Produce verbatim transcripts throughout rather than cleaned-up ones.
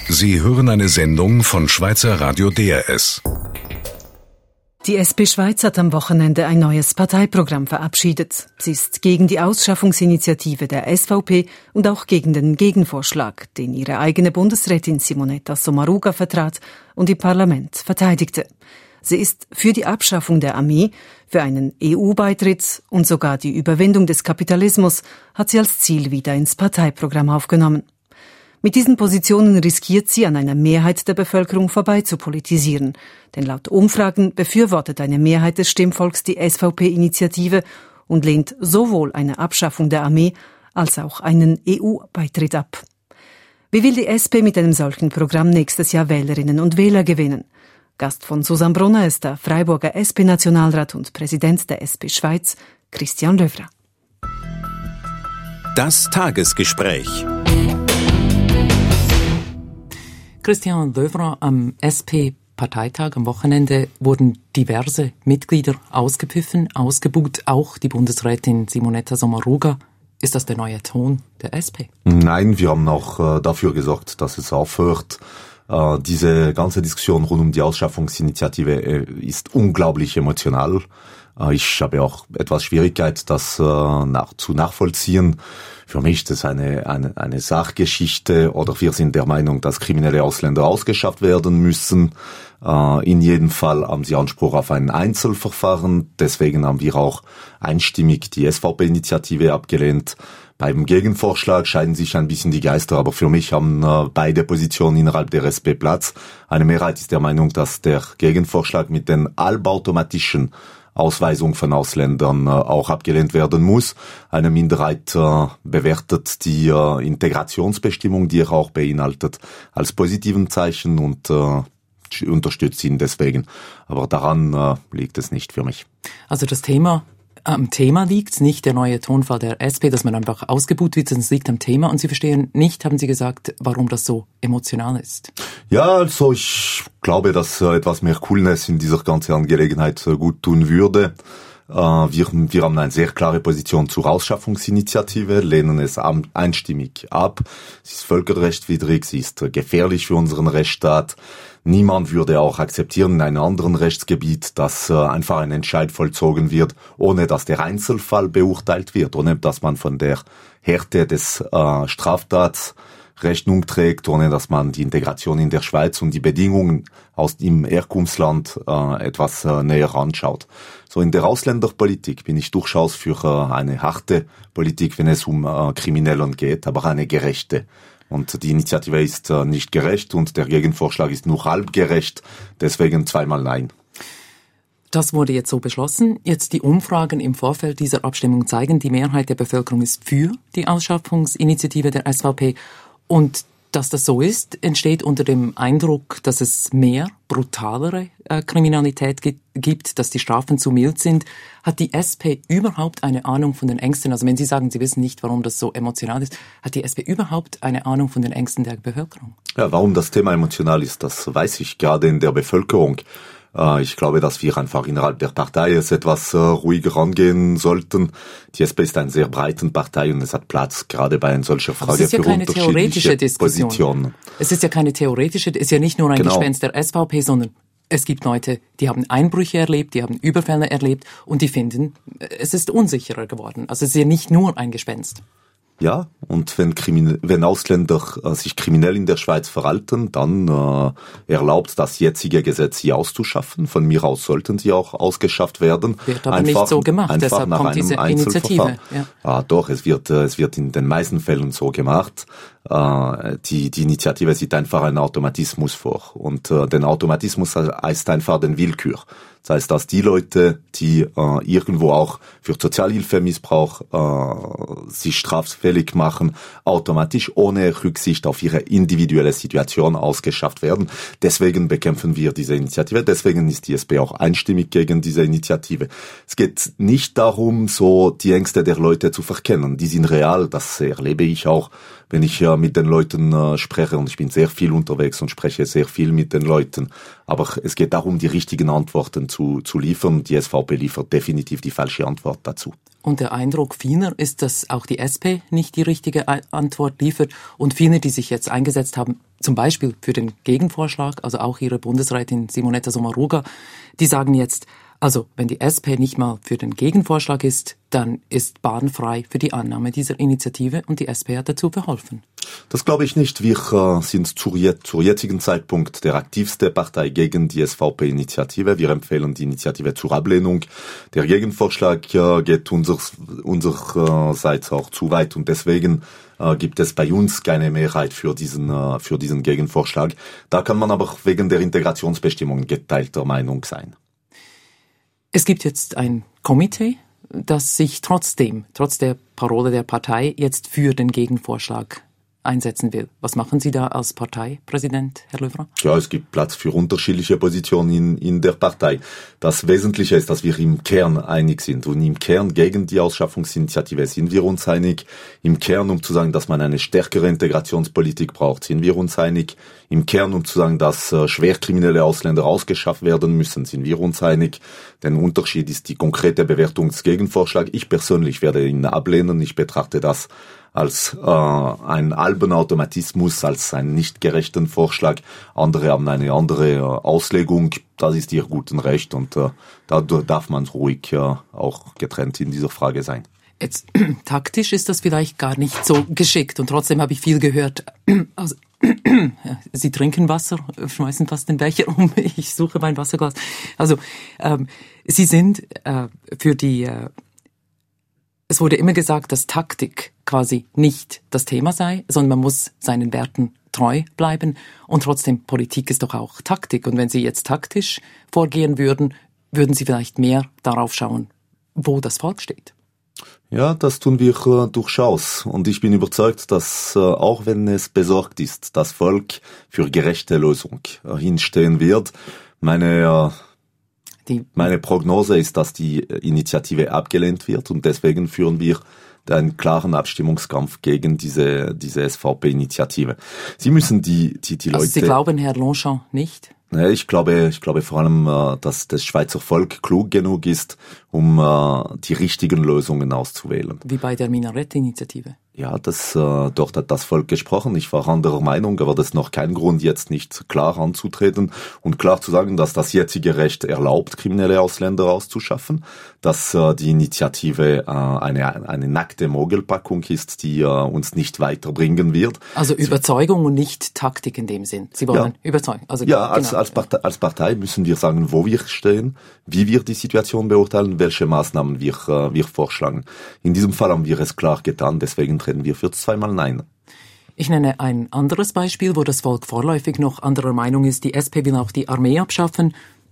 Sie hören eine Sendung von Schweizer Radio D R S. Die S P Schweiz hat am Wochenende ein neues Parteiprogramm verabschiedet. Sie ist gegen die Ausschaffungsinitiative der S V P und auch gegen den Gegenvorschlag, den ihre eigene Bundesrätin Simonetta Sommaruga vertrat und im Parlament verteidigte. Sie ist für die Abschaffung der Armee, für einen E U-Beitritt und sogar die Überwindung des Kapitalismus hat sie als Ziel wieder ins Parteiprogramm aufgenommen. Mit diesen Positionen riskiert sie, an einer Mehrheit der Bevölkerung vorbei zu politisieren. Denn laut Umfragen befürwortet eine Mehrheit des Stimmvolks die S V P-Initiative und lehnt sowohl eine Abschaffung der Armee als auch einen E U-Beitritt ab. Wie will die S P mit einem solchen Programm nächstes Jahr Wählerinnen und Wähler gewinnen? Gast von Susanne Brunner ist der Freiburger S P-Nationalrat und Präsident der S P Schweiz, Christian Löwra. Das Tagesgespräch. Christian Löwra, am S P-Parteitag am Wochenende wurden diverse Mitglieder ausgepfiffen, ausgebuht, auch die Bundesrätin Simonetta Sommaruga. Ist das der neue Ton der S P? Nein, wir haben auch äh, dafür gesorgt, dass es aufhört. Äh, diese ganze Diskussion rund um die Ausschaffungsinitiative äh, ist unglaublich emotional. Äh, ich habe auch etwas Schwierigkeit, das äh, nach, zu nachvollziehen. Für mich ist das eine, eine, eine Sachgeschichte, oder wir sind der Meinung, dass kriminelle Ausländer ausgeschafft werden müssen. Äh, in jedem Fall haben sie Anspruch auf ein Einzelverfahren. Deswegen haben wir auch einstimmig die S V P-Initiative abgelehnt. Beim Gegenvorschlag scheiden sich ein bisschen die Geister, aber für mich haben äh, beide Positionen innerhalb der S P Platz. Eine Mehrheit ist der Meinung, dass der Gegenvorschlag mit den halbautomatischen Ausweisung von Ausländern äh, auch abgelehnt werden muss. Eine Minderheit äh, bewertet die äh, Integrationsbestimmung, die er auch beinhaltet, als positiven Zeichen und äh, unterstützt ihn deswegen. Aber daran äh, liegt es nicht für mich. Also das Thema, am Thema liegt nicht der neue Tonfall der S P, dass man einfach ausgebuht wird, sondern es liegt am Thema. Und Sie verstehen nicht, haben Sie gesagt, warum das so emotional ist? Ja, also ich glaube, dass äh, etwas mehr Coolness in dieser ganzen Angelegenheit äh, gut tun würde. Äh, wir, wir haben eine sehr klare Position zur Ausschaffungsinitiative, lehnen es am, einstimmig ab. Sie ist völkerrechtswidrig, sie ist äh, gefährlich für unseren Rechtsstaat. Niemand würde auch akzeptieren in einem anderen Rechtsgebiet, dass äh, einfach ein Entscheid vollzogen wird, ohne dass der Einzelfall beurteilt wird, ohne dass man von der Härte des äh, Straftats Rechnung trägt, ohne dass man die Integration in der Schweiz und die Bedingungen aus dem Herkunftsland äh, etwas äh, näher anschaut. So in der Ausländerpolitik bin ich durchaus für äh, eine harte Politik, wenn es um äh, Kriminellen geht, aber eine gerechte. Und die Initiative ist äh, nicht gerecht und der Gegenvorschlag ist nur halb gerecht, deswegen zweimal nein. Das wurde jetzt so beschlossen. Jetzt die Umfragen im Vorfeld dieser Abstimmung zeigen, die Mehrheit der Bevölkerung ist für die Ausschaffungsinitiative der S V P. Und dass das so ist, entsteht unter dem Eindruck, dass es mehr brutalere äh, Kriminalität gi- gibt, dass die Strafen zu mild sind. Hat die S P überhaupt eine Ahnung von den Ängsten? Also wenn Sie sagen, Sie wissen nicht, warum das so emotional ist, hat die S P überhaupt eine Ahnung von den Ängsten der Bevölkerung? Ja, warum das Thema emotional ist, das weiß ich gerade in der Bevölkerung. Ich glaube, dass wir einfach innerhalb der Partei es etwas äh, ruhiger angehen sollten. Die S P ist eine sehr breite Partei und es hat Platz, gerade bei einer solchen Frage für unterschiedliche Positionen. Es ist ja keine theoretische Diskussion. Positionen. Es ist ja keine theoretische, es ist ja nicht nur ein genau. Gespenst der S V P, sondern es gibt Leute, die haben Einbrüche erlebt, die haben Überfälle erlebt und die finden, es ist unsicherer geworden. Also es ist ja nicht nur ein Gespenst. Ja, und wenn, Krimin- wenn Ausländer äh, sich kriminell in der Schweiz verhalten, dann äh, erlaubt das jetzige Gesetz, sie auszuschaffen. Von mir aus sollten sie auch ausgeschafft werden. Wird aber einfach, nicht so gemacht, einfach deshalb nach kommt diese Initiative. Ja. Ah, doch, es wird, äh, es wird in den meisten Fällen so gemacht. Äh, die, die Initiative sieht einfach einen Automatismus vor. Und äh, den Automatismus heißt einfach den Willkür. Das heißt, dass die Leute, die äh, irgendwo auch für Sozialhilfemissbrauch äh, sich straffällig machen, automatisch ohne Rücksicht auf ihre individuelle Situation ausgeschafft werden. Deswegen bekämpfen wir diese Initiative. Deswegen ist die S P auch einstimmig gegen diese Initiative. Es geht nicht darum, so die Ängste der Leute zu verkennen. Die sind real, das erlebe ich auch, wenn ich äh, mit den Leuten äh, spreche. Und ich bin sehr viel unterwegs und spreche sehr viel mit den Leuten. Aber es geht darum, die richtigen Antworten zu, zu liefern. Die S V P liefert definitiv die falsche Antwort dazu. Und der Eindruck vieler ist, dass auch die S P nicht die richtige Antwort liefert. Und viele, die sich jetzt eingesetzt haben, zum Beispiel für den Gegenvorschlag, also auch ihre Bundesrätin Simonetta Sommaruga, die sagen jetzt, also wenn die S P nicht mal für den Gegenvorschlag ist, dann ist Bahn frei für die Annahme dieser Initiative und die S P hat dazu verholfen. Das glaube ich nicht. Wir äh, sind zur, zur jetzigen Zeitpunkt der aktivste Partei gegen die S V P-Initiative. Wir empfehlen die Initiative zur Ablehnung. Der Gegenvorschlag äh, geht unseres, unsererseits auch zu weit und deswegen äh, gibt es bei uns keine Mehrheit für diesen, äh, für diesen Gegenvorschlag. Da kann man aber wegen der Integrationsbestimmung geteilter Meinung sein. Es gibt jetzt ein Komitee, das sich trotzdem, trotz der Parole der Partei, jetzt für den Gegenvorschlag einsetzen will. Was machen Sie da als Parteipräsident, Herr Löwra? Ja, es gibt Platz für unterschiedliche Positionen in, in der Partei. Das Wesentliche ist, dass wir im Kern einig sind. Und im Kern gegen die Ausschaffungsinitiative sind wir uns einig. Im Kern, um zu sagen, dass man eine stärkere Integrationspolitik braucht, sind wir uns einig. Im Kern, um zu sagen, dass äh, schwerkriminelle Ausländer ausgeschafft werden müssen, sind wir uns einig. Der Unterschied ist die konkrete Bewertung des Gegenvorschlags. Ich persönlich werde ihn ablehnen. Ich betrachte das als äh, ein halben Automatismus, als einen nicht gerechten Vorschlag. Andere haben eine andere äh, Auslegung. Das ist ihr guten Recht und äh, da darf man ruhig äh, auch getrennt in dieser Frage sein. Jetzt taktisch ist das vielleicht gar nicht so geschickt und trotzdem habe ich viel gehört. Also, Sie trinken Wasser, schmeißen fast den Becher um. Ich suche mein Wasserglas. Also ähm, Sie sind äh, für die. Äh, es wurde immer gesagt, dass Taktik quasi nicht das Thema sei, sondern man muss seinen Werten treu bleiben. Und trotzdem, Politik ist doch auch Taktik. Und wenn Sie jetzt taktisch vorgehen würden, würden Sie vielleicht mehr darauf schauen, wo das Volk steht. Ja, das tun wir äh, durchaus. Und ich bin überzeugt, dass äh, auch wenn es besorgt ist, das Volk für gerechte Lösung äh, hinstehen wird. Meine, äh, die meine Prognose ist, dass die Initiative abgelehnt wird und deswegen führen wir einen klaren Abstimmungskampf gegen diese, diese S V P-Initiative. Sie müssen die, die, die Leute... Also Sie glauben, Herr Longchamp, nicht? Ich glaube, ich glaube vor allem, dass das Schweizer Volk klug genug ist, um die richtigen Lösungen auszuwählen. Wie bei der Minarett-Initiative. Ja, das, äh, dort hat das Volk gesprochen. Ich war anderer Meinung, aber das ist noch kein Grund, jetzt nicht klar anzutreten und klar zu sagen, dass das jetzige Recht erlaubt, kriminelle Ausländer auszuschaffen, dass äh, die Initiative äh, eine, eine nackte Mogelpackung ist, die äh, uns nicht weiterbringen wird. Also Überzeugung und nicht Taktik in dem Sinn. Sie wollen ja überzeugen. Also ja, genau. als, als, Partei, als Partei müssen wir sagen, wo wir stehen, wie wir die Situation beurteilen, welche Maßnahmen wir, äh, wir vorschlagen. In diesem Fall haben wir es klar getan, deswegen reden wir für zweimal Nein. Ich nenne ein anderes Beispiel, wo das Volk vorläufig noch anderer Meinung ist. Die S P will auch die Armee abschaffen.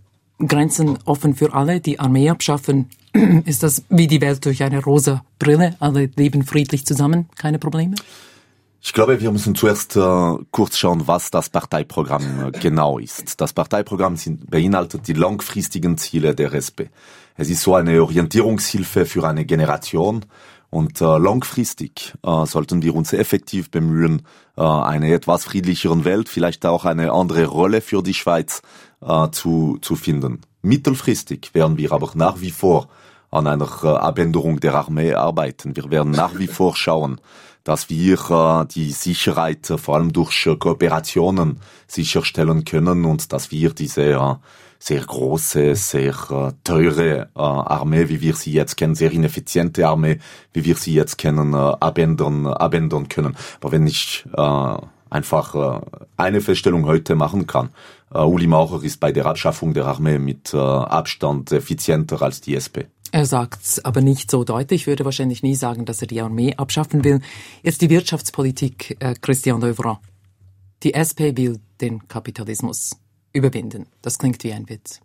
Grenzen offen für alle. Die Armee abschaffen, ist das wie die Welt durch eine rosa Brille. Alle leben friedlich zusammen, keine Probleme? Ich glaube, wir müssen zuerst äh, kurz schauen, was das Parteiprogramm äh, genau ist. Das Parteiprogramm sind, beinhaltet die langfristigen Ziele der S P. Es ist so eine Orientierungshilfe für eine Generation. Und äh, langfristig äh, sollten wir uns effektiv bemühen, äh, eine etwas friedlicheren Welt, vielleicht auch eine andere Rolle für die Schweiz äh, zu, zu finden. Mittelfristig werden wir aber nach wie vor an einer äh, Abänderung der Armee arbeiten. Wir werden nach wie vor schauen, dass wir äh, die Sicherheit äh, vor allem durch äh, Kooperationen sicherstellen können und dass wir diese äh, sehr große, sehr äh, teure äh, Armee, wie wir sie jetzt kennen, sehr ineffiziente Armee, wie wir sie jetzt kennen, äh, abändern, abändern können. Aber wenn ich äh, einfach äh, eine Feststellung heute machen kann, äh, Uli Maurer ist bei der Abschaffung der Armee mit äh, Abstand effizienter als die S P. Er sagt's aber nicht so deutlich. Ich würde wahrscheinlich nie sagen, dass er die Armee abschaffen will. Jetzt die Wirtschaftspolitik, äh, Christian Löwra. Die S P will den Kapitalismus überwinden. Das klingt wie ein Witz.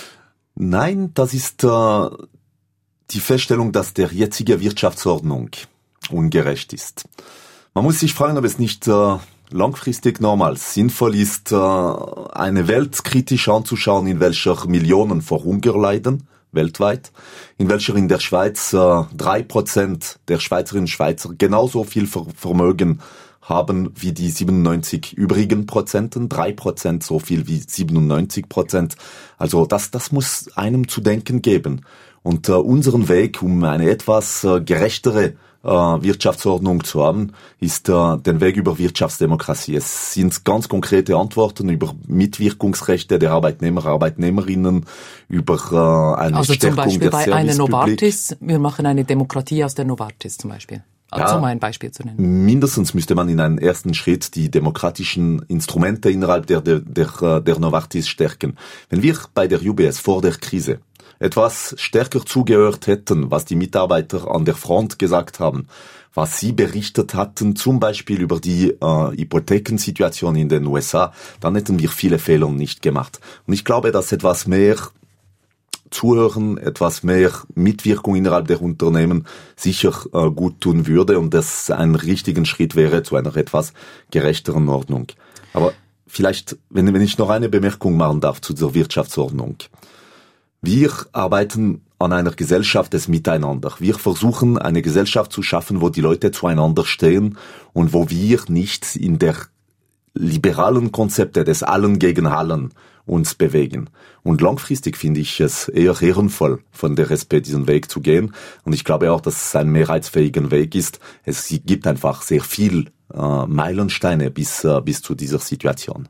Nein, das ist äh, die Feststellung, dass der jetzige Wirtschaftsordnung ungerecht ist. Man muss sich fragen, ob es nicht äh, langfristig normal sinnvoll ist, äh, eine Welt kritisch anzuschauen, in welcher Millionen vor Hunger leiden, weltweit, in welcher in der Schweiz äh, drei Prozent der Schweizerinnen und Schweizer genauso viel Ver- Vermögen haben wie die siebenundneunzig übrigen Prozenten, drei Prozent so viel wie siebenundneunzig Prozent. Also das, das muss einem zu denken geben. Und äh, unseren Weg, um eine etwas äh, gerechtere äh, Wirtschaftsordnung zu haben, ist äh, den Weg über Wirtschaftsdemokratie. Es sind ganz konkrete Antworten über Mitwirkungsrechte der Arbeitnehmer, Arbeitnehmerinnen, über äh, eine also Stärkung zum Beispiel der bei einer Servicepublik. Novartis, wir machen eine Demokratie aus der Novartis zum Beispiel. Also Ja, um ein Beispiel zu nennen. Mindestens müsste man in einem ersten Schritt die demokratischen Instrumente innerhalb der, der, der, der Novartis stärken. Wenn wir bei der U B S vor der Krise etwas stärker zugehört hätten, was die Mitarbeiter an der Front gesagt haben, was sie berichtet hatten, zum Beispiel über die äh, Hypothekensituation in den U S A, dann hätten wir viele Fehler nicht gemacht. Und ich glaube, dass etwas mehr Zuhören, etwas mehr Mitwirkung innerhalb der Unternehmen sicher äh, gut tun würde und das ein richtigen Schritt wäre zu einer etwas gerechteren Ordnung. Aber vielleicht, wenn, wenn ich noch eine Bemerkung machen darf zu dieser Wirtschaftsordnung. Wir arbeiten an einer Gesellschaft des Miteinander. Wir versuchen, eine Gesellschaft zu schaffen, wo die Leute zueinander stehen und wo wir nicht in der liberalen Konzepte des Allen gegen Allen uns bewegen. Und langfristig finde ich es eher ehrenvoll, von der S P diesen Weg zu gehen. Und ich glaube auch, dass es ein mehrheitsfähiger Weg ist. Es gibt einfach sehr viel äh, Meilensteine bis, äh, bis zu dieser Situation.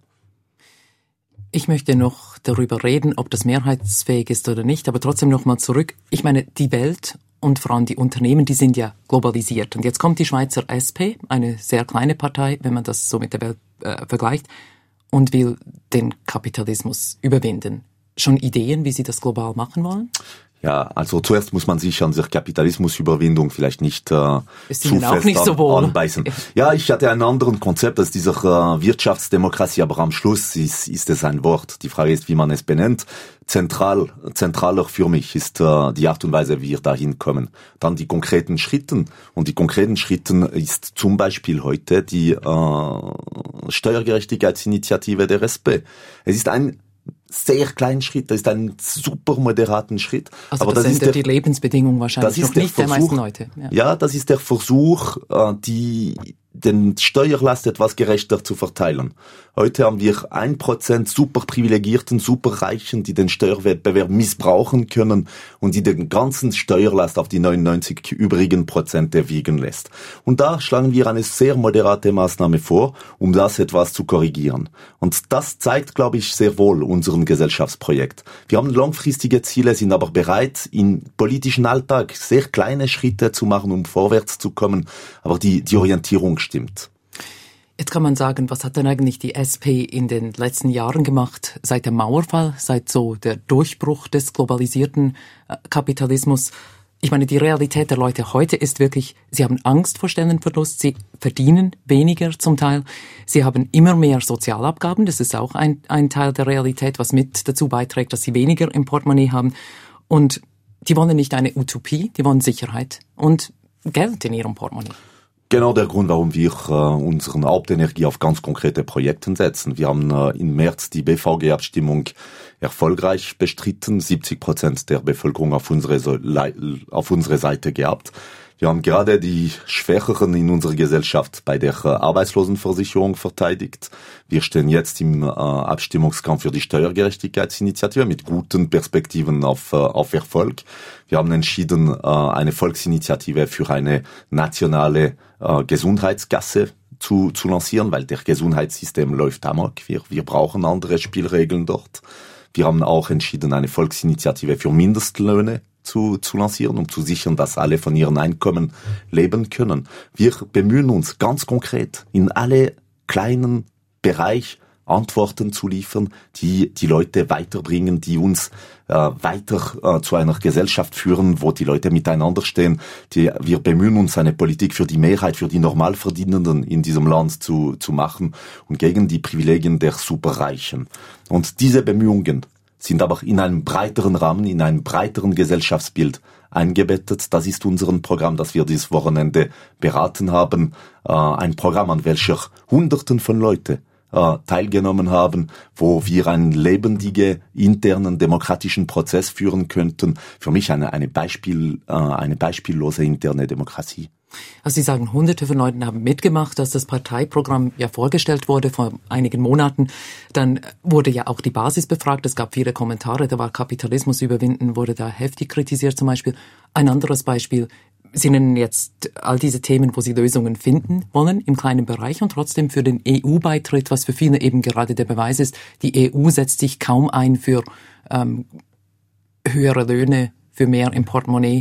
Ich möchte noch darüber reden, ob das mehrheitsfähig ist oder nicht, aber trotzdem nochmal zurück. Ich meine, die Welt und vor allem die Unternehmen, die sind ja globalisiert. Und jetzt kommt die Schweizer S P, eine sehr kleine Partei, wenn man das so mit der Welt äh, vergleicht, und will den Kapitalismus überwinden. Schon Ideen, wie Sie das global machen wollen? Ja, also zuerst muss man sich an der Kapitalismusüberwindung vielleicht nicht äh, zu auch fest nicht so an, wohl. anbeißen. Ja, ich hatte einen anderen Konzept als dieser äh, Wirtschaftsdemokratie, aber am Schluss ist, ist es ein Wort. Die Frage ist, wie man es benennt. Zentral, zentraler für mich ist äh, die Art und Weise, wie wir dahin kommen. Dann die konkreten Schritten. Und die konkreten Schritten ist zum Beispiel heute die äh, Steuergerechtigkeitsinitiative der S P. Es ist ein sehr kleinen Schritt, das ist ein super moderaten Schritt. Also aber das, das ändert ist der, die Lebensbedingungen wahrscheinlich noch nicht der, der meisten Leute. Ja. ja, das ist der Versuch, die den Steuerlast etwas gerechter zu verteilen. Heute haben wir ein Prozent super Privilegierten, super Reichen, die den Steuerwettbewerb missbrauchen können und die den ganzen Steuerlast auf die neunundneunzig übrigen Prozente wiegen lässt. Und da schlagen wir eine sehr moderate Maßnahme vor, um das etwas zu korrigieren. Und das zeigt, glaube ich, sehr wohl unseren Gesellschaftsprojekt. Wir haben langfristige Ziele, sind aber bereit, im politischen Alltag sehr kleine Schritte zu machen, um vorwärts zu kommen. Aber die, die Orientierung stimmt. Jetzt kann man sagen, was hat denn eigentlich die S P in den letzten Jahren gemacht, seit dem Mauerfall, seit so der Durchbruch des globalisierten Kapitalismus? Ich meine, die Realität der Leute heute ist wirklich, sie haben Angst vor Stellenverlust, sie verdienen weniger zum Teil, sie haben immer mehr Sozialabgaben, das ist auch ein, ein Teil der Realität, was mit dazu beiträgt, dass sie weniger im Portemonnaie haben. Und die wollen nicht eine Utopie, die wollen Sicherheit und Geld in ihrem Portemonnaie. Genau der Grund, warum wir äh, unsere Hauptenergie auf ganz konkrete Projekte setzen. Wir haben äh, im März die B V G-Abstimmung erfolgreich bestritten, siebzig Prozent der Bevölkerung auf unsere, so- auf unsere Seite gehabt. Wir haben gerade die Schwächeren in unserer Gesellschaft bei der äh, Arbeitslosenversicherung verteidigt. Wir stehen jetzt im äh, Abstimmungskampf für die Steuergerechtigkeitsinitiative mit guten Perspektiven auf, äh, auf Erfolg. Wir haben entschieden, äh, eine Volksinitiative für eine nationale äh, Gesundheitskasse zu, zu lancieren, weil der Gesundheitssystem läuft amok. Wir, wir brauchen andere Spielregeln dort. Wir haben auch entschieden, eine Volksinitiative für Mindestlöhne zu, zu lancieren, um zu sichern, dass alle von ihren Einkommen leben können. Wir bemühen uns ganz konkret, in alle kleinen Bereich Antworten zu liefern, die die Leute weiterbringen, die uns äh, weiter äh, zu einer Gesellschaft führen, wo die Leute miteinander stehen. Die, wir bemühen uns, eine Politik für die Mehrheit, für die Normalverdienenden in diesem Land zu, zu machen und gegen die Privilegien der Superreichen. Und diese Bemühungen sind aber in einem breiteren Rahmen, in einem breiteren Gesellschaftsbild eingebettet. Das ist unser Programm, das wir dieses Wochenende beraten haben. Äh, ein Programm, an welcher Hunderten von Leuten äh, teilgenommen haben, wo wir einen lebendigen, internen, demokratischen Prozess führen könnten. Für mich eine, eine, Beispiel, äh, eine beispiellose interne Demokratie. Also Sie sagen, hunderte von Leuten haben mitgemacht, als das Parteiprogramm ja vorgestellt wurde vor einigen Monaten. Dann wurde ja auch die Basis befragt. Es gab viele Kommentare. Da war Kapitalismus überwinden, wurde da heftig kritisiert zum Beispiel. Ein anderes Beispiel. Sie nennen jetzt all diese Themen, wo Sie Lösungen finden wollen im kleinen Bereich und trotzdem für den E U-Beitritt, was für viele eben gerade der Beweis ist. Die E U setzt sich kaum ein für ähm, höhere Löhne, für mehr im Portemonnaie.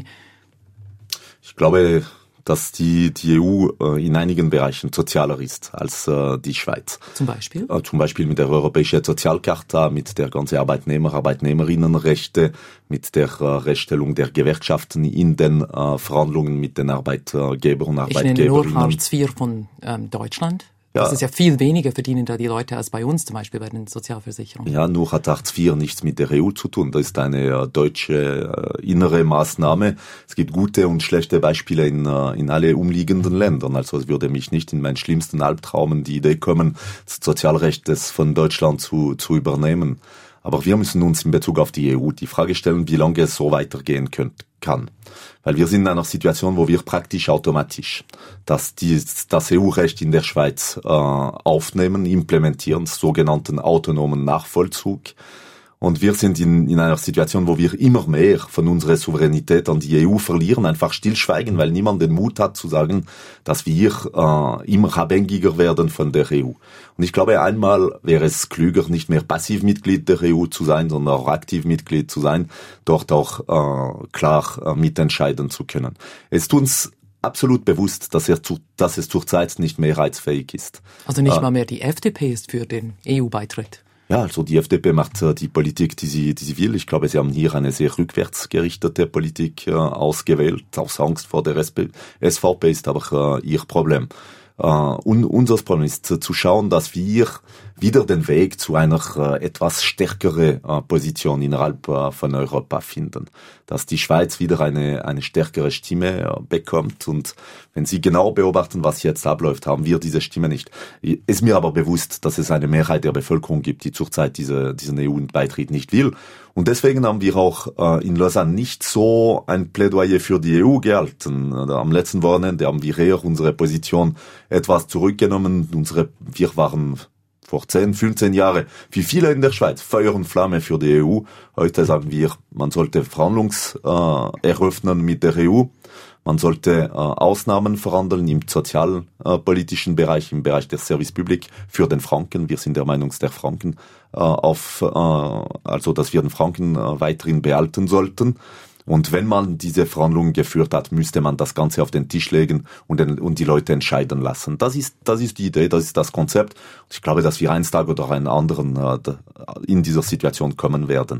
Ich glaube, dass die, die E U äh, in einigen Bereichen sozialer ist als äh, die Schweiz. Zum Beispiel? Äh, zum Beispiel mit der Europäischen Sozialcharta, mit der ganzen Arbeitnehmer-, Arbeitnehmerinnenrechte, mit der äh, Rechtstellung der Gewerkschaften in den äh, Verhandlungen mit den Arbeitgebern und Arbeitgeberinnen. Ich nenne nur Hartz vier von ähm, Deutschland. Ja. Das ist ja viel weniger verdienen da die Leute als bei uns, zum Beispiel bei den Sozialversicherungen. Ja, nur hat Hartz vier nichts mit der E U zu tun. Das ist eine äh, deutsche äh, innere Maßnahme. Es gibt gute und schlechte Beispiele in, äh, in alle umliegenden Ländern. Also es würde mich nicht in meinen schlimmsten Albtraumen die Idee kommen, das Sozialrecht des von Deutschland zu, zu übernehmen. Aber wir müssen uns in Bezug auf die E U die Frage stellen, wie lange es so weitergehen könnt, kann. Weil wir sind in einer Situation, wo wir praktisch automatisch das, die, das E U-Recht in der Schweiz äh, aufnehmen, implementieren, sogenannten autonomen Nachvollzug. Und wir sind in, in einer Situation, wo wir immer mehr von unserer Souveränität an die E U verlieren, einfach stillschweigen, weil niemand den Mut hat zu sagen, dass wir äh, immer abhängiger werden von der E U. Und ich glaube, einmal wäre es klüger, nicht mehr passiv Mitglied der E U zu sein, sondern auch aktiv Mitglied zu sein, dort auch äh, klar äh, mitentscheiden zu können. Es ist uns absolut bewusst, dass, er zu, dass es zurzeit nicht mehrheitsfähig ist. Also nicht äh, mal mehr die F D P ist für den E U-Beitritt. Ja, also die F D P macht äh, die Politik, die sie, die sie will. Ich glaube, sie haben hier eine sehr rückwärtsgerichtete Politik äh, ausgewählt. Aus Angst vor der S V P ist aber äh, ihr Problem. Äh, und unser Problem ist äh, zu schauen, dass wir wieder den Weg zu einer äh, etwas stärkeren äh, Position innerhalb äh, von Europa finden. Dass die Schweiz wieder eine eine stärkere Stimme äh, bekommt. Und wenn Sie genau beobachten, was jetzt abläuft, haben wir diese Stimme nicht. Ist mir aber bewusst, dass es eine Mehrheit der Bevölkerung gibt, die zurzeit diese, diesen E U-Beitritt nicht will. Und deswegen haben wir auch äh, in Lausanne nicht so ein Plädoyer für die E U gehalten. Am letzten Wochenende haben wir eher unsere Position etwas zurückgenommen. Unsere, wir waren vor zehn, fünfzehn Jahren, wie viele in der Schweiz, Feuer und Flamme für die E U. Heute sagen wir, man sollte Verhandlungs äh, eröffnen mit der E U. Man sollte äh, Ausnahmen verhandeln im sozialpolitischen äh, Bereich, im Bereich der Service Public für den Franken. Wir sind der Meinung, dass der Franken äh, auf, äh, also dass wir den Franken äh, weiterhin behalten sollten. Und wenn man diese Verhandlungen geführt hat, müsste man das Ganze auf den Tisch legen und, den, und die Leute entscheiden lassen. Das ist, das ist die Idee, das ist das Konzept. Und ich glaube, dass wir eines Tages oder einen anderen äh, in dieser Situation kommen werden.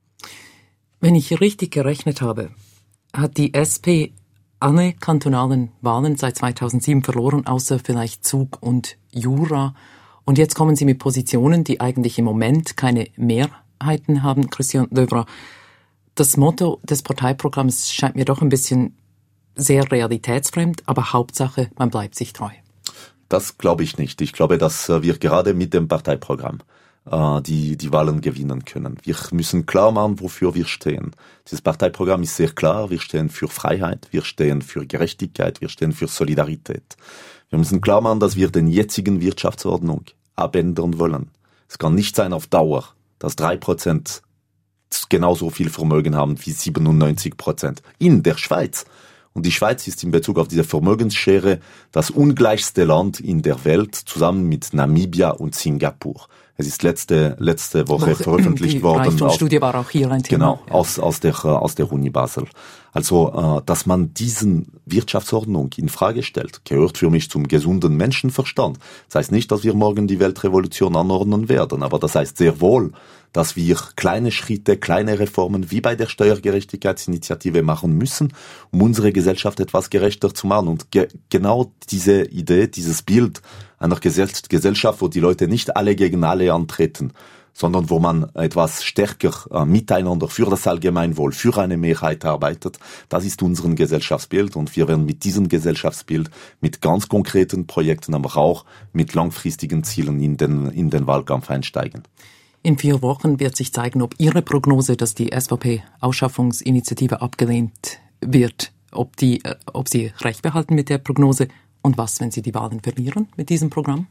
Wenn ich richtig gerechnet habe, hat die S P alle kantonalen Wahlen seit zweitausendsieben verloren, außer vielleicht Zug und Jura. Und jetzt kommen Sie mit Positionen, die eigentlich im Moment keine Mehrheiten haben. Christian Löwra, das Motto des Parteiprogramms scheint mir doch ein bisschen sehr realitätsfremd, aber Hauptsache, man bleibt sich treu. Das glaube ich nicht. Ich glaube, dass wir gerade mit dem Parteiprogramm äh, die, die Wahlen gewinnen können. Wir müssen klar machen, wofür wir stehen. Dieses Parteiprogramm ist sehr klar. Wir stehen für Freiheit, wir stehen für Gerechtigkeit, wir stehen für Solidarität. Wir müssen klar machen, dass wir den jetzigen Wirtschaftsordnung abändern wollen. Es kann nicht sein auf Dauer, dass drei Prozent genauso viel Vermögen haben wie siebenundneunzig Prozent in der Schweiz. Und die Schweiz ist in Bezug auf diese Vermögensschere das ungleichste Land in der Welt, zusammen mit Namibia und Singapur. Es ist letzte letzte Woche, Woche veröffentlicht die worden. Die Studie war auch hier ein Thema. Genau, ja. aus aus der aus der Uni Basel. Also, dass man diesen Wirtschaftsordnung in Frage stellt, gehört für mich zum gesunden Menschenverstand. Das heißt nicht, dass wir morgen die Weltrevolution anordnen werden, aber das heißt sehr wohl, dass wir kleine Schritte, kleine Reformen wie bei der Steuergerechtigkeitsinitiative machen müssen, um unsere Gesellschaft etwas gerechter zu machen. Und ge- genau diese Idee, dieses Bild einer Gesellschaft, wo die Leute nicht alle gegen alle antreten, sondern wo man etwas stärker äh, miteinander für das Allgemeinwohl, für eine Mehrheit arbeitet. Das ist unser Gesellschaftsbild und wir werden mit diesem Gesellschaftsbild, mit ganz konkreten Projekten, aber auch mit langfristigen Zielen in den, in den Wahlkampf einsteigen. In vier Wochen wird sich zeigen, ob Ihre Prognose, dass die S V P-Ausschaffungsinitiative abgelehnt wird, ob, die, ob Sie recht behalten mit der Prognose und was, wenn Sie die Wahlen verlieren mit diesem Programm?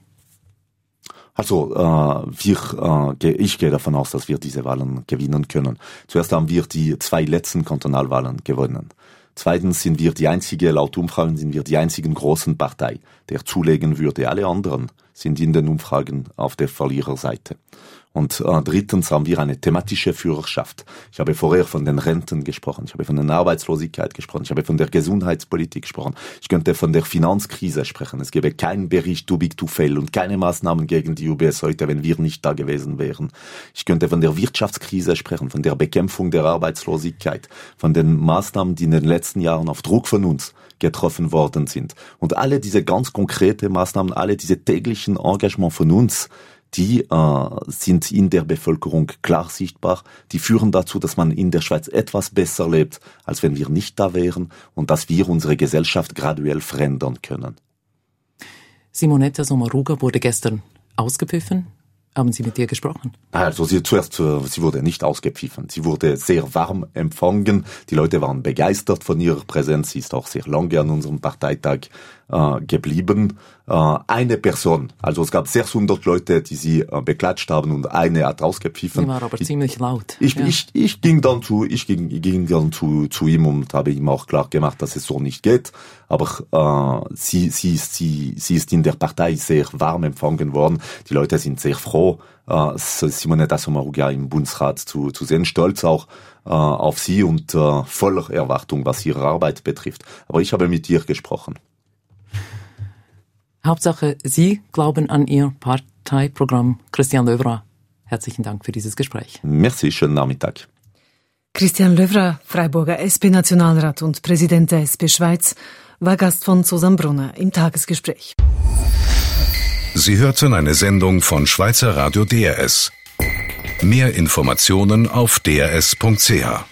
Also äh, wir, äh, ich gehe davon aus, dass wir diese Wahlen gewinnen können. Zuerst haben wir die zwei letzten Kantonalwahlen gewonnen. Zweitens sind wir die einzige, laut Umfragen sind wir die einzigen großen Partei, der zulegen würde. Alle anderen sind in den Umfragen auf der Verliererseite. Und äh, drittens haben wir eine thematische Führerschaft. Ich habe vorher von den Renten gesprochen, ich habe von der Arbeitslosigkeit gesprochen, ich habe von der Gesundheitspolitik gesprochen, ich könnte von der Finanzkrise sprechen. Es gäbe keinen Bericht too big to fail und keine Maßnahmen gegen die U B S heute, wenn wir nicht da gewesen wären. Ich könnte von der Wirtschaftskrise sprechen, von der Bekämpfung der Arbeitslosigkeit, von den Maßnahmen, die in den letzten Jahren auf Druck von uns getroffen worden sind. Und alle diese ganz konkrete Maßnahmen, alle diese täglichen Engagements von uns, die äh, sind in der Bevölkerung klar sichtbar. Die führen dazu, dass man in der Schweiz etwas besser lebt, als wenn wir nicht da wären und dass wir unsere Gesellschaft graduell verändern können. Simonetta Sommaruga wurde gestern ausgepfiffen. Haben Sie mit ihr gesprochen? Also sie zuerst, sie wurde nicht ausgepfiffen. Sie wurde sehr warm empfangen. Die Leute waren begeistert von ihrer Präsenz. Sie ist auch sehr lange an unserem Parteitag äh, geblieben. Äh, eine Person, also es gab sechshundert Leute, die sie äh, beklatscht haben und eine hat ausgepfiffen. Sie war aber ich, ziemlich laut. Ich, ja. ich, ich ging dann zu, ich ging, ging dann zu, zu ihm und habe ihm auch klar gemacht, dass es so nicht geht. Aber äh, sie, sie, sie, sie ist in der Partei sehr warm empfangen worden. Die Leute sind sehr froh, äh, Simonetta Sommaruga im Bundesrat zu, zu sehen, stolz auch äh, auf sie und äh, voller Erwartung, was ihre Arbeit betrifft. Aber ich habe mit ihr gesprochen. Hauptsache, Sie glauben an Ihr Parteiprogramm. Christian Löwra, herzlichen Dank für dieses Gespräch. Merci, schönen Nachmittag. Christian Löwra, Freiburger S P-Nationalrat und Präsident der S P Schweiz, war Gast von Susanne Brunner im Tagesgespräch. Sie hörten eine Sendung von Schweizer Radio D R S. Mehr Informationen auf d r s punkt c h.